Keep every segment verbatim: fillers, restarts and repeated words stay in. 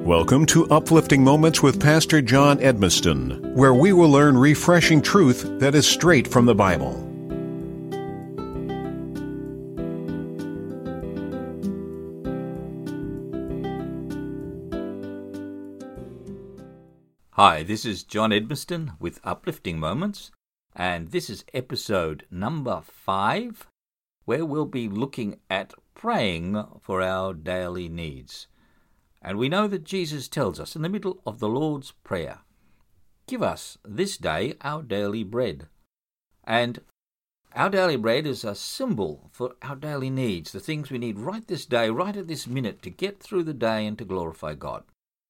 Welcome to Uplifting Moments with Pastor John Edmiston, where we will learn refreshing truth that is straight from the Bible. Hi, this is John Edmiston with Uplifting Moments, and this is episode number five, where we'll be looking at praying for our daily needs. And we know that Jesus tells us in the middle of the Lord's Prayer, give us this day our daily bread. And our daily bread is a symbol for our daily needs, the things we need right this day, right at this minute, to get through the day and to glorify God.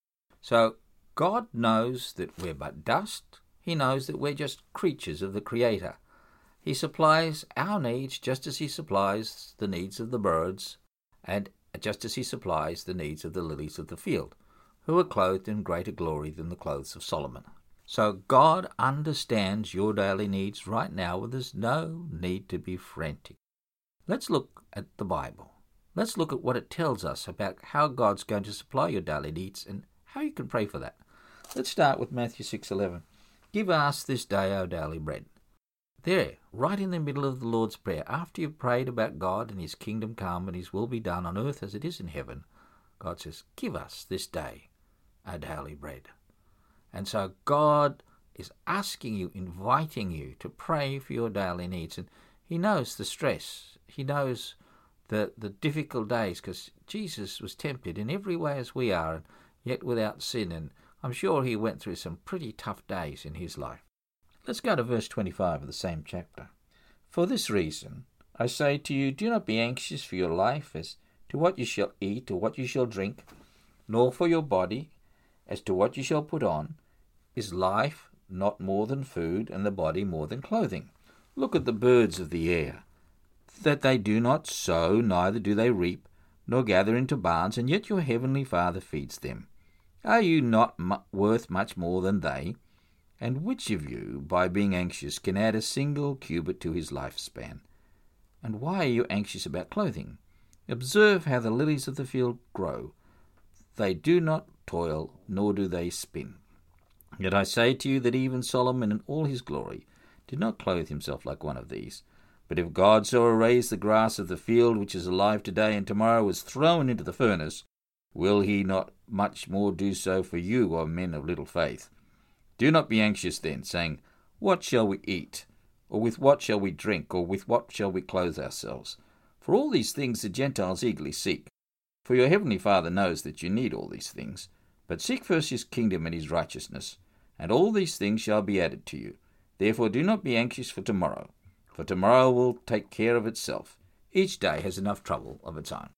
So God knows that we're but dust. He knows that we're just creatures of the Creator. He supplies our needs just as He supplies the needs of the birds, and just as He supplies the needs of the lilies of the field, who are clothed in greater glory than the clothes of Solomon. So God understands your daily needs right now, where there's no need to be frantic. Let's look at the Bible. Let's look at what it tells us about how God's going to supply your daily needs and how you can pray for that. Let's start with Matthew six eleven. Give us this day our daily bread. There, right in the middle of the Lord's Prayer, after you've prayed about God and His kingdom come and His will be done on earth as it is in heaven, God says, give us this day our daily bread. And so God is asking you, inviting you to pray for your daily needs. And He knows the stress. He knows the, the difficult days, because Jesus was tempted in every way as we are, and yet without sin. And I'm sure He went through some pretty tough days in His life. Let's go to verse twenty-five of the same chapter. For this reason, I say to you, do not be anxious for your life as to what you shall eat or what you shall drink, nor for your body as to what you shall put on. Is life not more than food, and the body more than clothing? Look at the birds of the air, that they do not sow, neither do they reap, nor gather into barns, and yet your heavenly Father feeds them. Are you not mu- worth much more than they? And which of you, by being anxious, can add a single cubit to his lifespan? And why are you anxious about clothing? Observe how the lilies of the field grow. They do not toil, nor do they spin. Yet I say to you that even Solomon in all his glory did not clothe himself like one of these. But if God so arrays the grass of the field, which is alive today and tomorrow is thrown into the furnace, will He not much more do so for you, O men of little faith? Do not be anxious then, saying, what shall we eat? Or with what shall we drink? Or with what shall we clothe ourselves? For all these things the Gentiles eagerly seek. For your heavenly Father knows that you need all these things. But seek first His kingdom and His righteousness, and all these things shall be added to you. Therefore do not be anxious for tomorrow, for tomorrow will take care of itself. Each day has enough trouble of its own.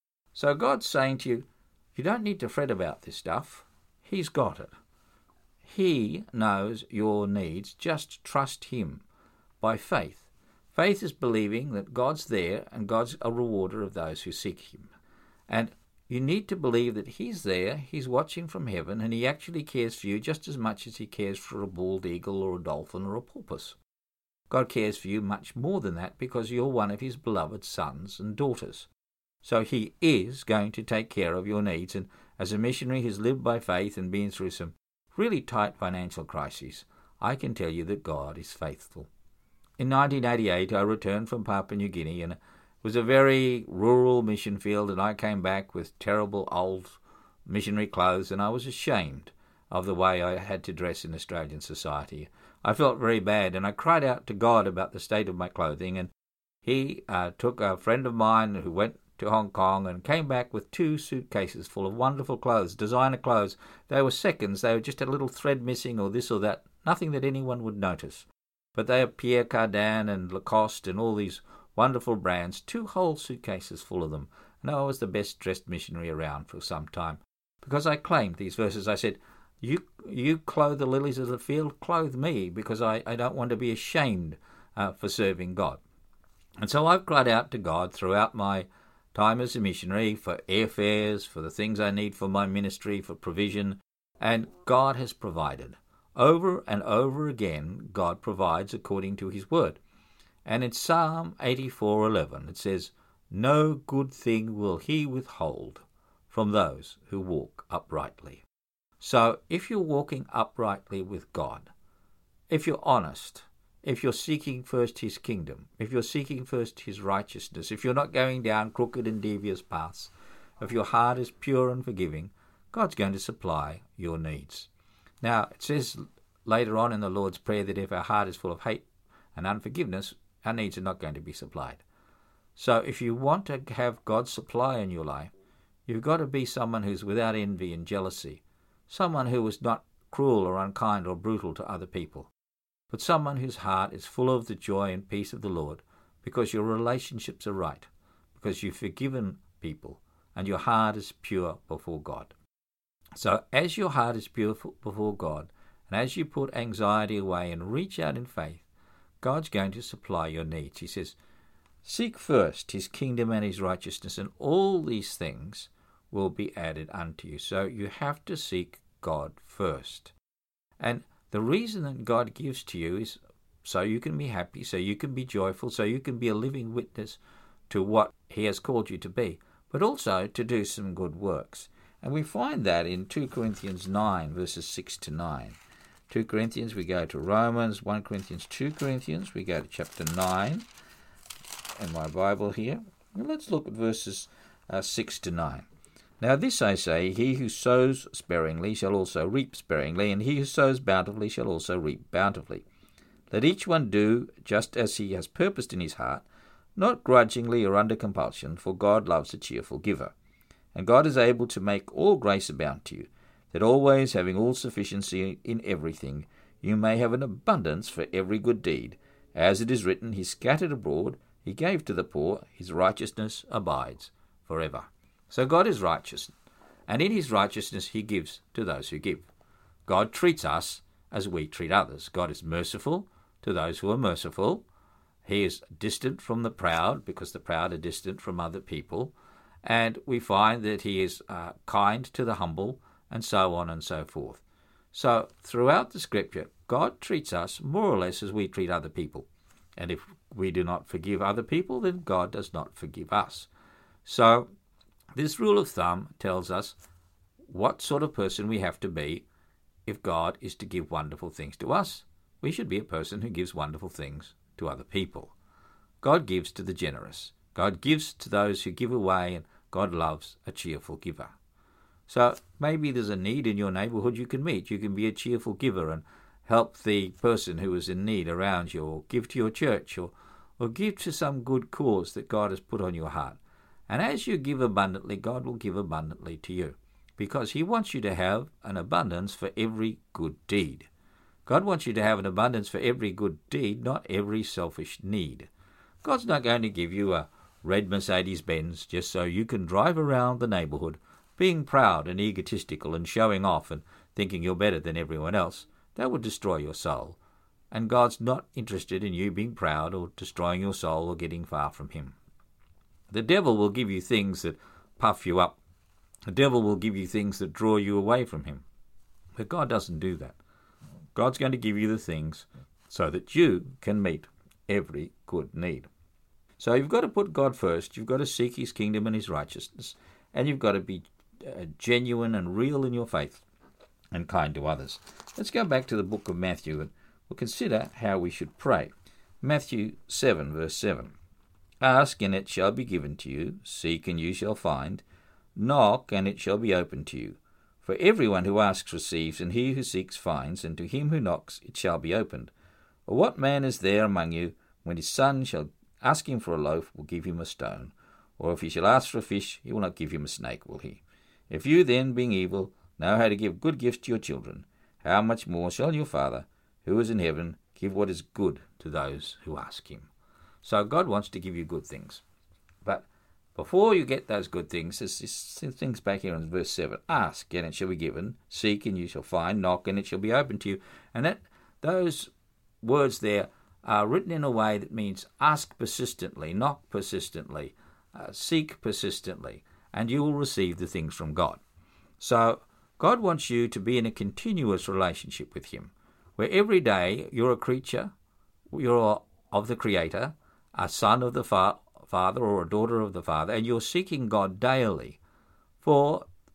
So God's saying to you, you don't need to fret about this stuff. He's got it. He knows your needs. Just trust Him by faith. Faith is believing that God's there and God's a rewarder of those who seek Him. And you need to believe that He's there, He's watching from heaven, and He actually cares for you just as much as He cares for a bald eagle or a dolphin or a porpoise. God cares for you much more than that, because you're one of His beloved sons and daughters. So He is going to take care of your needs. And as a missionary who's lived by faith and been through some really tight financial crises, I can tell you that God is faithful. In nineteen eighty-eight, I returned from Papua New Guinea, and it was a very rural mission field, and I came back with terrible old missionary clothes, and I was ashamed of the way I had to dress in Australian society. I felt very bad, and I cried out to God about the state of my clothing, and He uh, took a friend of mine who went to Hong Kong and came back with two suitcases full of wonderful clothes, designer clothes. They were seconds. They were just a little thread missing or this or that, nothing that anyone would notice. But they are Pierre Cardin and Lacoste and all these wonderful brands, two whole suitcases full of them. And I was the best dressed missionary around for some time, because I claimed these verses. I said, you you clothe the lilies of the field, clothe me, because I, I don't want to be ashamed uh, for serving God. And so I've cried out to God throughout my time as a missionary for airfares, for the things I need for my ministry, for provision, and God has provided. Over and over again, God provides according to His word. And in Psalm eighty-four eleven, it says, no good thing will He withhold from those who walk uprightly. So if you're walking uprightly with God, if you're honest, if you're seeking first his kingdom, if you're seeking first his righteousness, if you're not going down crooked and devious paths, if your heart is pure and forgiving, God's going to supply your needs. Now, it says later on in the Lord's Prayer that if our heart is full of hate and unforgiveness, our needs are not going to be supplied. So if you want to have God's supply in your life, you've got to be someone who's without envy and jealousy, someone who is not cruel or unkind or brutal to other people, but someone whose heart is full of the joy and peace of the Lord, because your relationships are right, because you've forgiven people, and your heart is pure before God. So as your heart is pure before God, and as you put anxiety away and reach out in faith, God's going to supply your needs. He says, seek first his kingdom and his righteousness, and all these things will be added unto you. So you have to seek God first. And the reason that God gives to you is so you can be happy, so you can be joyful, so you can be a living witness to what he has called you to be, but also to do some good works. And we find that in two Corinthians nine, verses six to nine. two Corinthians, we go to Romans, First Corinthians, two Corinthians, we go to chapter nine, in my Bible here. And let's look at verses uh, six to nine. Now this I say, he who sows sparingly shall also reap sparingly, and he who sows bountifully shall also reap bountifully. Let each one do just as he has purposed in his heart, not grudgingly or under compulsion, for God loves a cheerful giver. And God is able to make all grace abound to you, that always having all sufficiency in everything, you may have an abundance for every good deed. As it is written, he scattered abroad, he gave to the poor, his righteousness abides forever. So God is righteous, and in his righteousness he gives to those who give. God treats us as we treat others. God is merciful to those who are merciful. He is distant from the proud, because the proud are distant from other people. And we find that he is uh, kind to the humble, and so on and so forth. So throughout the scripture, God treats us more or less as we treat other people. And if we do not forgive other people, then God does not forgive us. So this rule of thumb tells us what sort of person we have to be if God is to give wonderful things to us. We should be a person who gives wonderful things to other people. God gives to the generous. God gives to those who give away, and God loves a cheerful giver. So maybe there's a need in your neighborhood you can meet. You can be a cheerful giver and help the person who is in need around you, or give to your church, or, or give to some good cause that God has put on your heart. And as you give abundantly, God will give abundantly to you, because he wants you to have an abundance for every good deed. God wants you to have an abundance for every good deed, not every selfish need. God's not going to give you a red Mercedes-Benz just so you can drive around the neighborhood being proud and egotistical and showing off and thinking you're better than everyone else. That would destroy your soul. And God's not interested in you being proud or destroying your soul or getting far from him. The devil will give you things that puff you up. The devil will give you things that draw you away from him. But God doesn't do that. God's going to give you the things so that you can meet every good need. So you've got to put God first. You've got to seek his kingdom and his righteousness. And you've got to be uh, genuine and real in your faith and kind to others. Let's go back to the book of Matthew and we'll consider how we should pray. Matthew seven, verse seven. Ask, and it shall be given to you. Seek, and you shall find. Knock, and it shall be opened to you. For everyone who asks receives, and he who seeks finds, and to him who knocks it shall be opened. Or what man is there among you, when his son shall ask him for a loaf, will give him a stone? Or if he shall ask for a fish, he will not give him a snake, will he? If you then, being evil, know how to give good gifts to your children, how much more shall your Father, who is in heaven, give what is good to those who ask him? So God wants to give you good things. But before you get those good things, there's things back here in verse seven. Ask, and it shall be given. Seek, and you shall find. Knock, and it shall be opened to you. And that those words there are written in a way that means ask persistently, knock persistently, uh, seek persistently, and you will receive the things from God. So God wants you to be in a continuous relationship with him, where every day you're a creature, you're of the Creator, a son of the fa- Father or a daughter of the Father, and you're seeking God daily for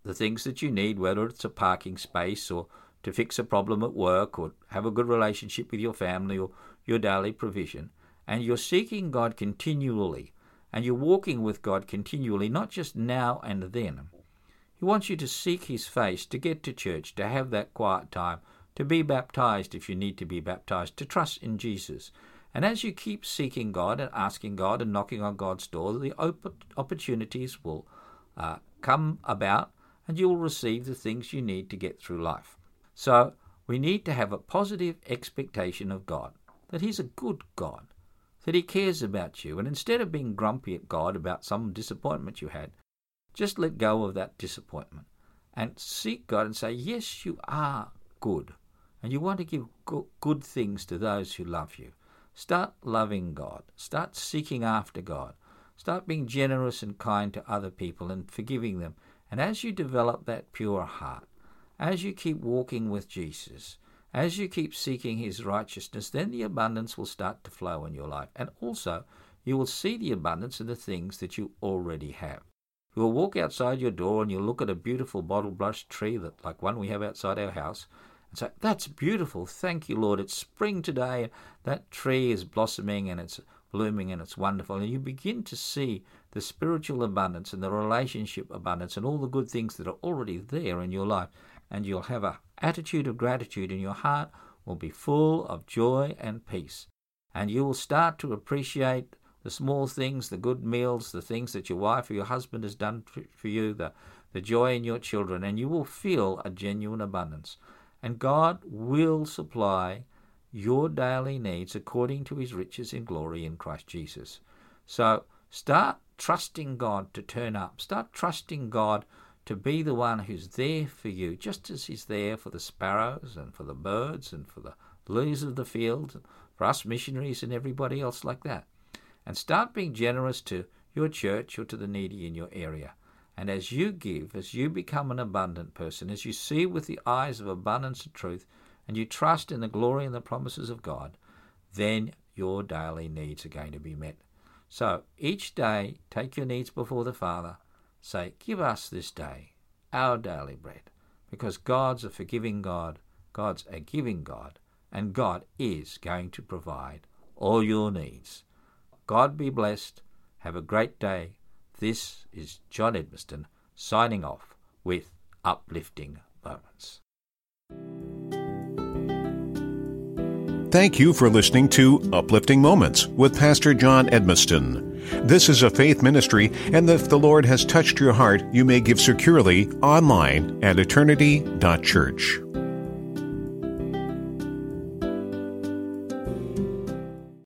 the things that you need, whether it's a parking space or to fix a problem at work or have a good relationship with your family or your daily provision, and you're seeking God continually, and you're walking with God continually, not just now and then. He wants you to seek his face, to get to church, to have that quiet time, to be baptized if you need to be baptized, to trust in Jesus. And as you keep seeking God and asking God and knocking on God's door, the op- opportunities will uh, come about, and you'll receive the things you need to get through life. So we need to have a positive expectation of God, that he's a good God, that he cares about you. And instead of being grumpy at God about some disappointment you had, just let go of that disappointment and seek God and say, yes, you are good, and you want to give good things to those who love you. Start loving God. Start seeking after God. Start being generous and kind to other people and forgiving them. And as you develop that pure heart, as you keep walking with Jesus, as you keep seeking his righteousness, then the abundance will start to flow in your life. And also, you will see the abundance in the things that you already have. You will walk outside your door and you'll look at a beautiful bottle brush tree, that like one we have outside our house, and say, that's beautiful, thank you, Lord, it's spring today, and that tree is blossoming and it's blooming and it's wonderful. And you begin to see the spiritual abundance and the relationship abundance and all the good things that are already there in your life. And you'll have an attitude of gratitude, and your heart will be full of joy and peace. And you will start to appreciate the small things, the good meals, the things that your wife or your husband has done for you, the, the joy in your children, and you will feel a genuine abundance. And God will supply your daily needs according to his riches in glory in Christ Jesus. So start trusting God to turn up. Start trusting God to be the one who's there for you, just as he's there for the sparrows and for the birds and for the lilies of the field, and for us missionaries and everybody else like that. And start being generous to your church or to the needy in your area. And as you give, as you become an abundant person, as you see with the eyes of abundance and truth, and you trust in the glory and the promises of God, then your daily needs are going to be met. So each day, take your needs before the Father. Say, give us this day our daily bread, because God's a forgiving God, God's a giving God, and God is going to provide all your needs. God be blessed. Have a great day. This is John Edmiston signing off with Uplifting Moments. Thank you for listening to Uplifting Moments with Pastor John Edmiston. This is a faith ministry, and if the Lord has touched your heart, you may give securely online at eternity dot church.